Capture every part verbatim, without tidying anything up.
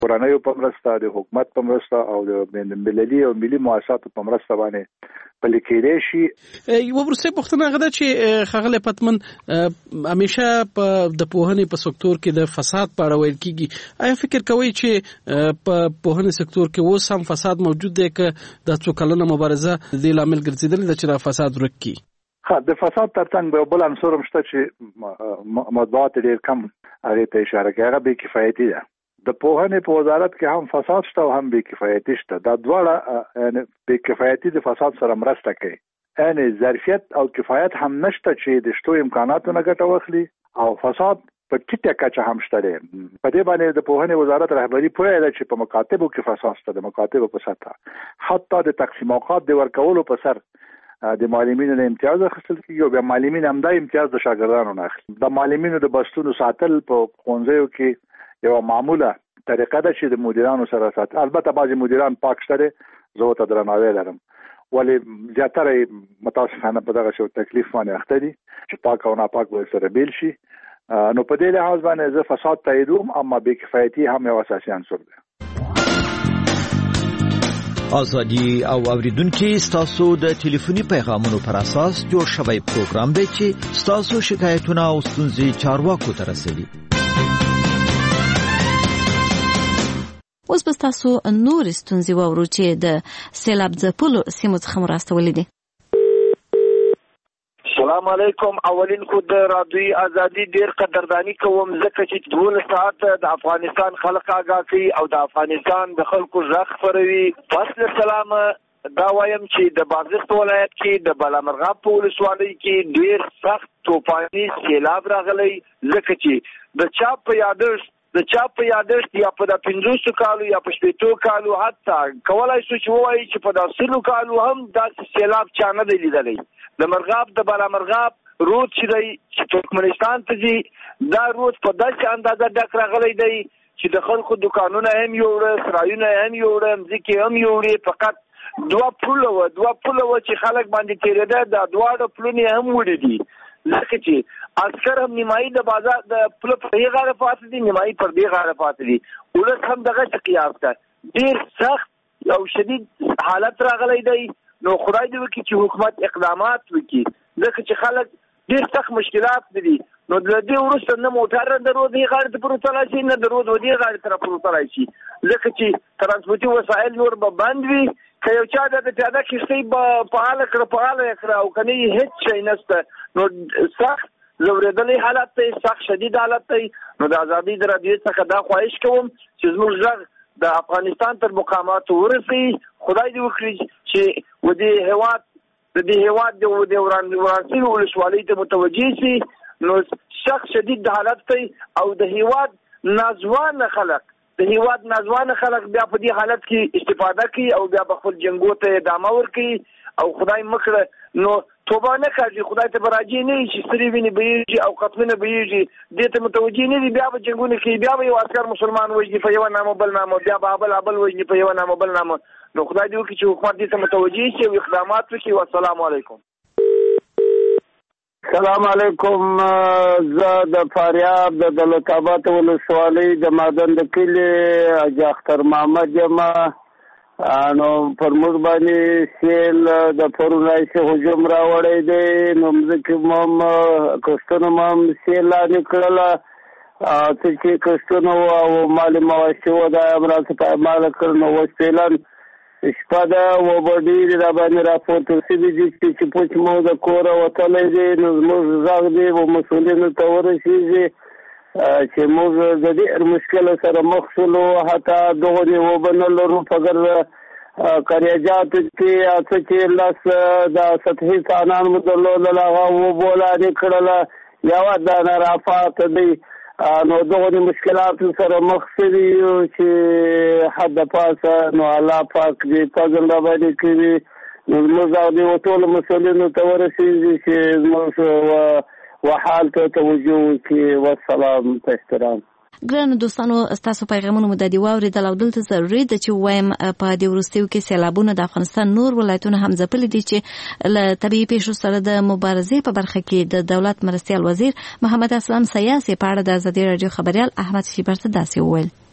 کورنۍ په مرسته د حکومت په مرسته او د ملي او ملي مؤسساتو په مرسته باندې پلي کېدای شي. یو وروستۍ پوښتنه هغه ده چې ښاغلی پتمن همیشه په د پوهنې په سکتور کې د فساد په اړه ویل کېږي. آیا فکر کوئ چې په پوهنې سکتور کې اوس هم فساد موجود دی که د څو کلونه مبارزه د دې لامل ګرځېدلې ده چې دا فساد ورک کړي؟ ها د فساد ترڅنګ به بل عنصر هم شته چې مطبوعات ډېر کم هغې ته اشاره کوي، هغه بې کفایتي ده. د پوهنې په وزارت کې هم فساد شته او هم بې کفایتي شته. دا دواړه بې کفایتي د فساد سره مرسته کوي، یعنی ظرفیت او کفایت هم نشته چې د شتو امکاناتو نه ګټه واخلي او فساد په ټیټه کچه هم شته دی. په دې باندې د پوهنې وزارت رهبري پوهه ده چې په مکاتبو کې فساد شته، د مکاتبو په سطح حتی د تقسیم اوقات د ورکولو په سر د معلمینو نه امتیاز اخیستل کېږي او بیا معلمین هم دا امتیاز د شاګردانو نه اخلي. د معلمینو د بستونو ساتل په ښوونځیو کې یو معموله طریقه ده چې د مدیرانو سره ساتي. البته بعضي مدیران پاک شته، زه ورته درناوی لرم، ولې زیاتره متاسفانه په دغه شو تکلیف باندې اخته دي چې پاک او ناپاک به سره بیل شي. نو په دې لحاظ باندې زه فساد تاییدوم، اما بې کفایتي هم یو اساسي عنصر دی. ازادي او اوریدونکو ستاسو د ټلیفوني پیغامونو پر اساس جوړ شوی پروګرام دی چې ستاسو شکایتونه او ستونزې چارواکو ته رسوي. اوس به تاسو نور ستونزې واورو چې د سیلاب ځپلو سیمو څخه راستولې دي. السلام علیکم. اولین خو د رادیوي ازادي ډیر قدردانی کوم ځکه چې دولس ساعت د افغانستان خلک آگاه کوي او د افغانستان د خلکو غږ خپروي. پس له سلام دا وایم چې د بادغیس ولایت کې د بالامرغاب په ولسوالۍ کې ډیر سخت توفاني سیلاب راغلی، ځکه چې د چا په یادښت د چا په یادښت یا په د پنځوسو کالو یا په شپېتو کالو حتی کولای شو چې ووایي چې په د سلو کالو هم داسې سیلاب چا نه دی لیدلی. د مرغاب د بالامرغاب رود چې دی چې ترکمنستان ته ځي، دا رود په داسې اندازه ډک راغلی دی چې د خلکو دکانونه هم یوړه، سرایونه هم یوړه، مځکې هم یوړې. فقط دوه پوله وه دوه پوله وه چې خلک باندې تېرېده، دا دواړه پلونې هم وړي دي، ځکه چې عسکر هم نیمایي د بازار د پله پر دې غاړه پاتې دي، نیمایي پر دې غاړه پاتې دي. ولس هم دغسې قیاس ده. ډېر سخت او شدید حالت راغلی دی. نو خدای دې وکړي چې حکومت اقدامات وکړي، ځکه چې خلک ډېر سخت مشکلات دي. نو د دې وروسته نه موټر د رود دې غاړې ته پروتلی شي، نه د رود دې غاړې ته پروتلی شي، ځکه چې ترانسپورټي وسایل نور به بند وي. که یو چا د پیاده کښتۍ به فعاله کړه فعاله یې کړه او که نه یې هېڅ شی نشته. نو سخت ځورېدلی حالت دی، سخت شدید حالت دی. نو د ازادۍ د راډیو څخه دا خواهش کوم چې زموږ غږ د افغانستان تر مقاماتو ورسوي. خدای دې وکړي چې و دې هېواد د دې هېواد د وران شوي ولسوالۍ ته متوجه شي. نو سخت شدید حالت دی او د هېواد ناځوانه خلک د هېواد ناځوانه خلک بیا په دې حالت کې استفاده کوي او بیا به خپل جنګو ته ادامه ورکوي. او خدای مکړه نو توبه نه کاږي، خدای ته به راجع نه وي چې سترې وینې بهېږي او قتلونه بهېږي، دې ته متوجه نه دي. بیا به جنګونه کوي، بیا به یو عسکر مسلمان وژني په یوه نامه بل نامه، بیا به بل بل وژني په یوه نامه بل نامه. نو خدای دې وکړي چې حکومت دې ته متوجه شي او اقدامات وکړي. والسلام علیکم. السلام علیکم. زه د فاریاب د دولت آباد ولسوالۍ د مادن د کلي حاجي اختر محمد یم. نو پر موږ باندې سیل د پرون راهیسې هجوم راوړی دی. نو مځکې مو هم کښتونه مو هم سیل لاندې کړله، څه چې کښتونه وو او مالي مواشي وو دا هم راڅه پایماله کړ. نو اوس فعلا شپه ده، اوبه ډېرې را باندې راپورته شوي دي چې پوچ مو د کوره وتلی دی. نو زموږ غږ دی و مسؤلینو ته ورسېږي چې موږ د ډېر مشکل سره مخ شولو. حتی دغونې اوبه نه لرو په ګرد کریجاتو کې څه چې لس د سطحي څانان مو درلودل هغه اوبو لاندې کړله، یوه دانه رافات دی. نو دغونې مشکلاتو سره مخ شوي یو چې حد پاسه نو الله پاک دې فضل را باندې کوي. نو زموږ او دې ټولو مسؤلینو ته ورسېږي چې زموږ وحال ته توجه وکړي. والسلام په احترام. ګرانو دوستانو، ستاسو پیغامونه مو د دې واورېدل او دلته ضروري ده چې ووایم په دې وروستیو کې سیلابونه د افغانستان نور ولایتونه هم ځپلي دي چې له طبیعي پیښو سره د مبارزې په برخه کې د دولت مرستیال وزیر محمد اسلام سیاسي په اړه د ازادي راډیو خبریال احمد شیبر ته داسې وویل.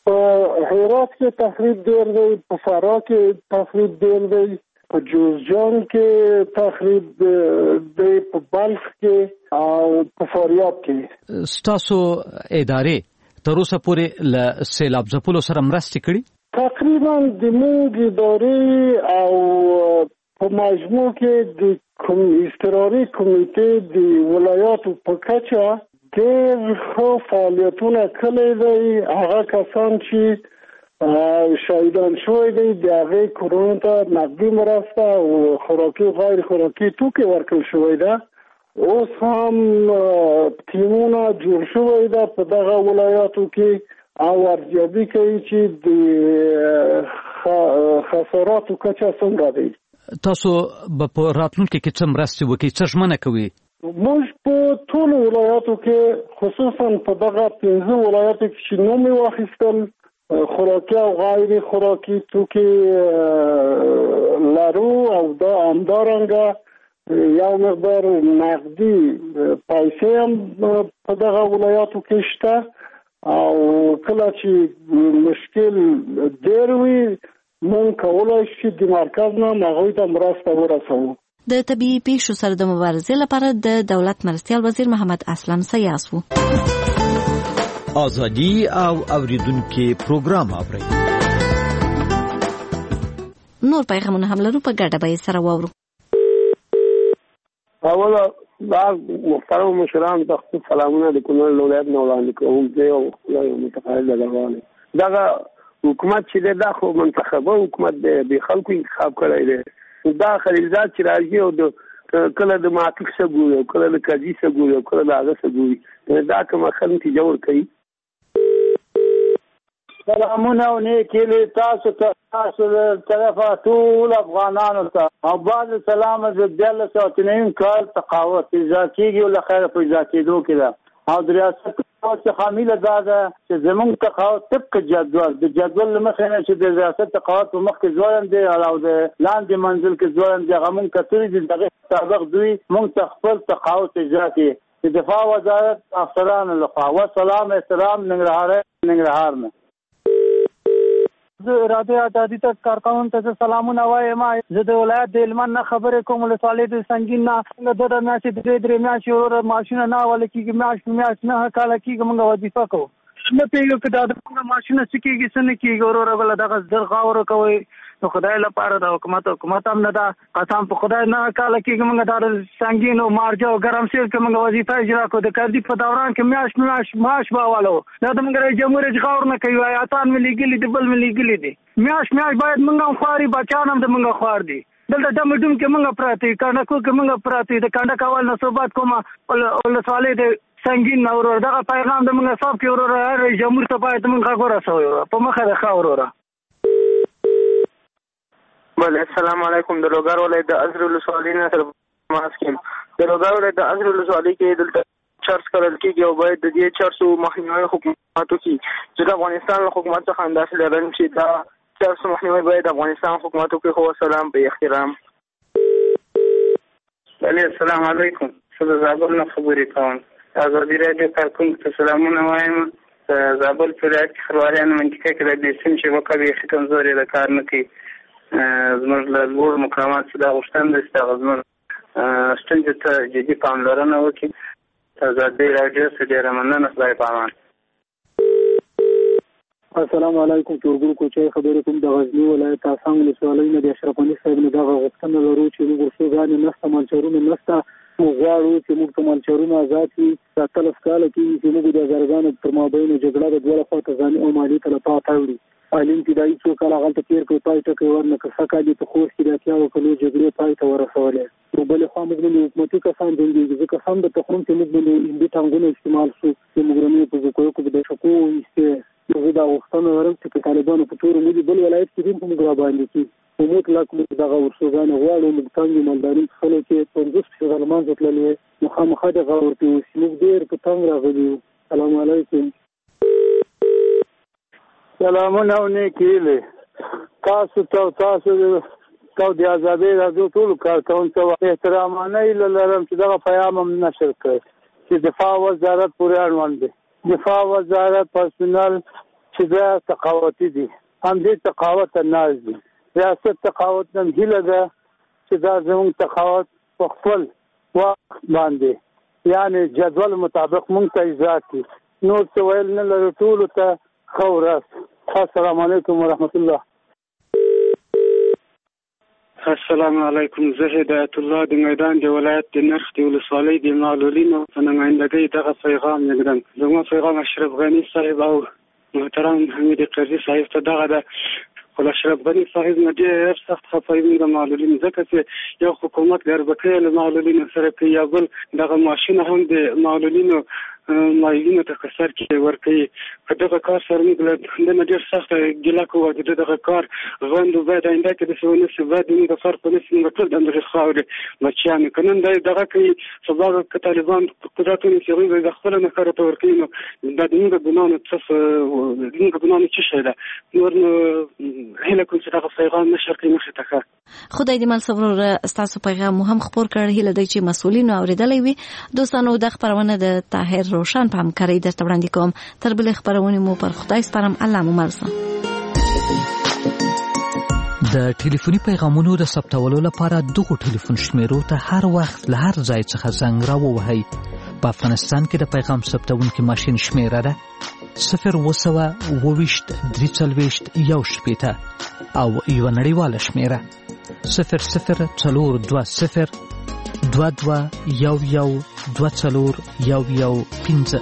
په هرات کې تخریب ډیر دی، په فراه کې تخریب ډیر دی، په جوزجان کې تخریب دی، په بلخ کې او په فاریاب کې. ستاسو ادارې تر اوسه پورې له سیلاب ځپلو سره مرستې کړي؟ تقریبا د موږ ادارې او په مجموع کې د کوم اضطراري کمیټې د ولایاتو په کچه ډېر ښه فعالیتونه کړي دي. هغه کسان چې شهیدان شوي دي د هغې کورونو ته نقدي مرسته او خوراکي او غیر خوراکي توکي ورکړل شوی ده. اوس هم ټیمونه جوړ شوی ده په دغه ولایاتو کې او ارزیابي کوي چې د خساراتو کچه څومره دی. تاسو به په راتلونکي کې څه مرستې وکړئ، څه ژمنه کوئ؟ موږ په ټولو ولایاتو کې خصوصا په دغه پنځه ولایاتو کې چې نوم یې واخیستل خوراکي او غیر خوراکي توکي لرو او دا همدارنګه یو مقدار نقدي پیسې هم په دغه ولایاتو کې شته او کله چې مشکل ډېر وي مونږ کولی شو د مرکز نه هغوی ته مرسته ورسوو. د طبیعي پیښو سره د مبارزې لپاره د دولت مرستیال وزیر محمد اسلم سیاس وو. ازادي او اوریدونکو پروګرام اوري. نور پیغامونه هم لرو، په ګډه به یې سره واورو. اوله دا محترم مشران ته خپل سلامونه د کونړ ولایت نه وړاندې کوم. زه یو خپل متقاعد لګوالم. دغه حکومت چې دا خو منتخبه حکومت دی، د خلکو انتخاب کړی دی. دا خلیلزاد چې راځي او د کله د معتق څخه ګوري او کله د قاضي څخه ګوري او کله د هغه څخه ګوري، دا کوم خل نتیجه ورکوي. سلامونه او نیکې تاسو ته، تاسو له طرفه ټول افغانانو ته او بعد سلام د دیارلس سوه اته نوي کال تقاوت اجرا کېږي او له خیره په اجرا کېدو کې ده او د ریاست څخه خامیله دا ده چې زموږ تقاوت طبق جدول د جدول له مخې نه چې د ریاست تقاوت په مخ کې ځوړند دی او د لاندې منزل کې ځوړند دی، هغه مونږ کتلي دي. دغه مطابق دوی مونږ ته خپل تقاوت اجرا کړي. د دفاع وزارت افسرانو لخوا وسلام احترام ننګرهار ننګرهار نه زه اراده آزادي ته کارکوونکو ته سلامونه وایم. زه د ولایت د هلمند نه خبرې کوم، ولسوالۍ د سنګین نه. څنګه دوه میاشتې درې درې میاشتې وروره معاشونه نه حواله کېږي، میاشت په میاشت نهه کاله کېږي موږ وظیفه کوو. نه پوهېږو که دا د موږ معاشونه څه کېږي څه نه کېږي. وروره بله دغه زر غور کوئ نو خدای لپاره د حکومت حکومت هم نه ده. قسم په خدای نهه کاله کېږي موږ دا د سنګین او مارجه او ګرمسیر کې موږ وظیفه اجرا کوو. د کردي په دوران کې میاشت میاشت معاش به حواله وو. دا د موږ رئیس جمهور هېڅ غور نه کوي. ایاتان مې لیږلي دي، بل مې لیږلي دي. میاشت میاشت باید موږ هم خواري، بچیان هم د موږ خوار دي. دلته ډم ډم کې موږ پراته یو، کنډکو کې موږ پراته یو. د کنډک اول نه صحبت کومه ولسوالۍ د سنګین نه وروره دغه پیغام د موږ صاحب کې وروره رئیس جمهور ته باید موږ غږ ورسوو په مخه د ښه وروره. بله السلام علیکم. د لوګر ولایت د ازرې ولسوالۍ نه تر ماس کې د لوګر ولایت د ازرې ولسوالۍ کې دلته چرس کرل کېږي او باید د دې چرسو مخنیوي حکومتو کې چې د افغانستان له حکومت څخه انداسې لرم چې دا چرسو مخنیوي باید د افغانستان حکومتو کې خو سلام په احترام. بله السلام علیکم. زه د زابل نه خبرې کوم. ازادي راډیو کارکوونکو ته سلامونه وایم. زابل په ولایت کې خرواريانو منطقه کې د دې سیم شبکه بیخي کمزورې ده، کار نه کوي. زموږ له لوړ مقامات چې دا غوښتنه ده چې هغه زموږ ستونزې ته جدي پاملرنه وکړي. ازادي راډیو څخه ډېره مننه. خدای پامان. السلام علیکم. تورګل کوچای خبرې کوم د غزنی ولایت اسام ولسوالۍ نه. د اشرف غني صاحب نه دغه غوښتنه لرو چې موږ ورسوګانې نسته، منچرونه نسته. موږ غواړو چې موږ ته منچرونه آزاد کړي. اتلس کاله کېږي چې موږ د هزارګانو پر مابین جګړه د دوه خوا ته ځاني او مالي تلفات اوړي. عالم ابتدایي څو کاله هغلته تېر کړی، پای ټکی ورنه کړ. ښه کال یې په خوست کې د اتیاوو کلو جګړې پای ته ورسولې. نو بلې خوا موږ باندې حکومتي کسان جنګېږي، ځکه هم د تخم چې موږ باندې هندي ټانګونه استعمال شو چې موږ رمې په زکویو کې د شکو ایستې. زه دا غوښتنه لرم چې که طالبانو په تورو مولي بل ولایت کې هم موږ راباندې کړي. خو مطلق موږ دغه ورسوګانې غواړو. موږ تنګ مالداري څښلو کې پنځوس فیصده لمانځه تللې نو خامخا دغه ورته اوسي. موږ ډېر په تنګ راغلي یو. سلام علیکم. سلامونه او نیکې تاسو ته تاسو ته د ازادۍ راډیو ټولو کارکوونکو ته احترامانه هیله لرم چې دغه پیغام هم نشر کړئ چې دفاع وزارت پورې اړوند دی. دفاع وزارت پرسونل چې دا تقاوتي دي، هم دې تقاوت ناز دي. ریاست تقاوت نن هیله ده چې دا زموږ تقاوت په خپل وخت باندې یعنی جدول مطابق مونږ ته اجرا کړي. نور څه ویل نه لرو، ټولو ته ښه ورځ. السلام علیکم ورحمت الله. السلام علیکم. زه هدایت الله د میدان د ولایت د نرخ د ولسوالۍ د معلولینو په نمایندګۍ دغه پیغام لیږدم. زما پیغام اشرف غني صاحب او محترم حمید قرضي صاحب ته دغه ده. خو اشرف غني صاحب نه ډېر سخت خفه یم د معلولینو، ځکه چې یو حکومت ګربکۍ له معلولینو سره کوي، یا بل دغه معاشونه هم د معلولینو معلولینو ته کسر کې ورکوي. په دغه کار سره موږ له ده نه ډېر سخته ګیله کوو چې دغه کار غندو. باید آینده کې داسې ونه شي، باید موږ د فرق ونه شي، موږ ټول د همدغې خاورې بچیان یو. که نن دی دغه کوي، سبا به که طالبان قدرت ونیسي، هغوی به د خپله نښارو ته ورکوي، نو دا د موږ ګناه نه څه د موږ ګناه نه څه شی ده. نور نو هیله کوم چې دغه پیغام نشر کړي مخې ته. ښه خدای دې مل صبر ستاسو پیغام مو هم خپور کړ. هیله ده چې مسؤلینو اورېدلی وي. دوستانو د خپرونه د طاهر روشن په همکارۍ درته وړاندې کوم. تر بلې خپرونې مو پر خدای سپارم. الله مو مرسته. د ټلیفوني پیغامونو د ثبتولو لپاره دغه ټلیفون شمیرو ته هر وخت له هر ځای څخه زنګ راووهئ. په افغانستان کې د پیغام ثبتونکي ماشین شمیره ده صفر اووه سوه اووه ویشت درې څلوېښت یو شپېته او یوه نړیواله شمیره صفر صفر څلور دوه صفر دوه دوه یو یو دوه څلور یو یو پنځه.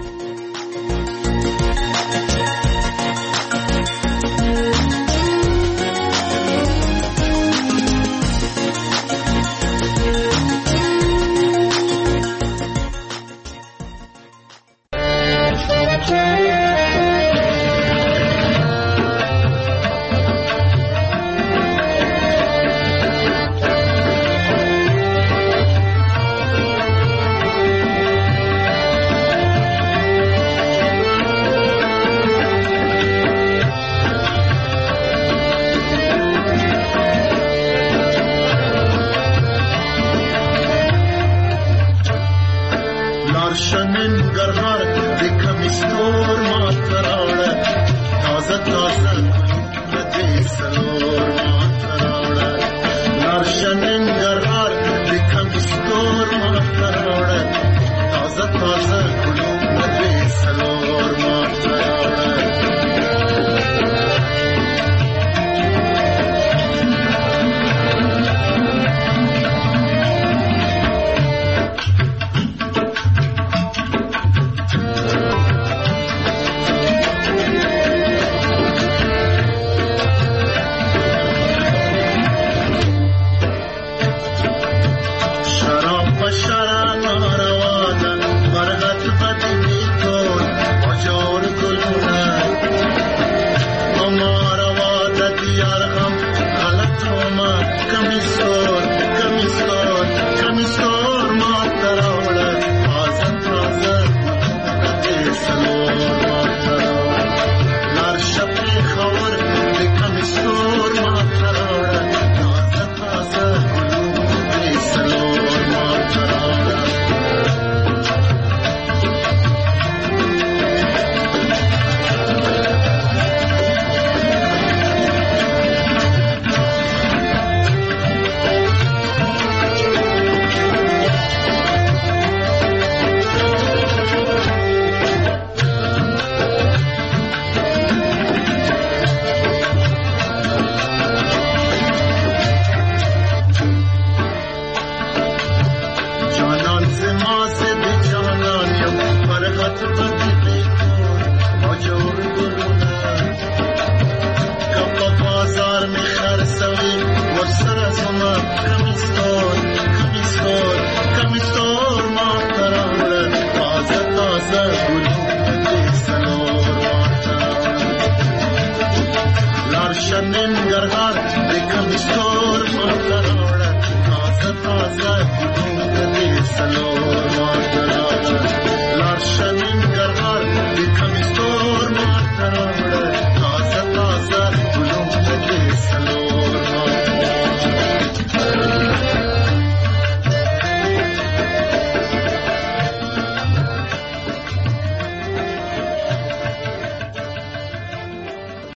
Lar shanin garhar, the kamistor matarada.